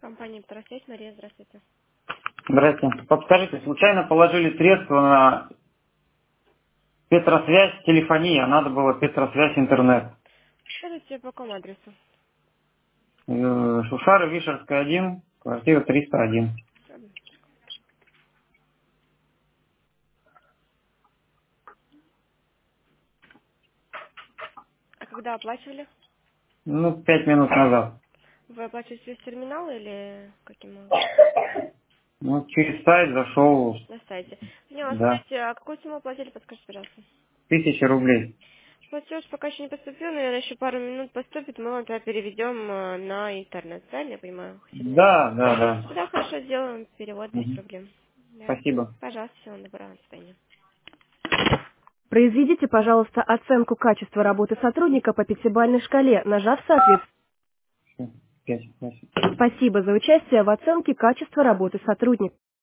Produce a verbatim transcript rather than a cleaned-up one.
Компания «Петросвязь», Мария, здравствуйте. Здравствуйте. Подскажите, случайно положили средства на Петросвязь телефония, а надо было Петросвязь интернет. Скажите, по какому адресу? Э, Шушара, Вишерская, один, квартира триста один. А когда оплачивали? Ну, пять минут назад. Вы оплачиваете через терминал или каким образом? Ну, через сайт зашел, На сайте. Не, да, скажите, а какую сумму оплатили, подскажите, пожалуйста. тысяча рублей. Платеж пока еще не поступил, наверное, еще пару минут поступит, мы вам тогда переведем э, на интернет, правильно я понимаю? Сильно. Да, да, да. Да, хорошо, сделаем перевод двести Мгм. рублей. Да. Спасибо. Пожалуйста, всего доброго, до свидания. Произведите, пожалуйста, оценку качества работы сотрудника по пятибалльной шкале, нажав соответственно. Пять, восемь. Спасибо за участие в оценке качества работы сотрудника.